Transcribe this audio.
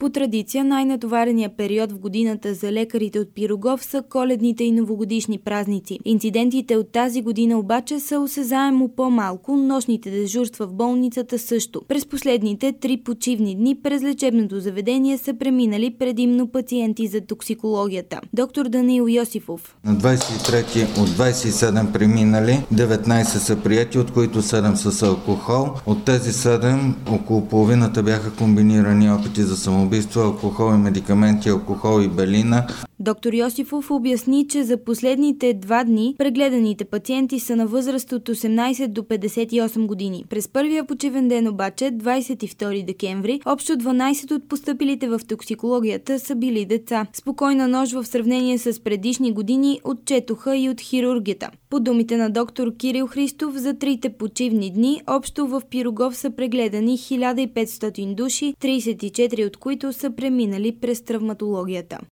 По традиция най-натоварения период в годината за лекарите от Пирогов са коледните и новогодишни празници. Инцидентите от тази година обаче са осезаемо по-малко, нощните дежурства в болницата също. През последните 3 почивни дни през лечебното заведение са преминали предимно пациенти за токсикологията. Доктор Даниил Йосифов. На 23-ти от 27 преминали, 19 са приети, от които 7 с алкохол. От тези 7 около половината бяха комбинирани опити за самоубийство, алкохол и медикаменти, алкохол и белина. Доктор Йосифов обясни, че за последните 2 дни прегледаните пациенти са на възраст от 18 до 58 години. През първия почивен ден обаче, 22 декември, общо 12 от постъпилите в токсикологията са били деца. Спокойна нощ в сравнение с предишни години отчетоха и от хирургията. По думите на доктор Кирил Христов, за 3-те почивни дни общо в Пирогов са прегледани 1500 души, 34 от които са преминали през травматологията.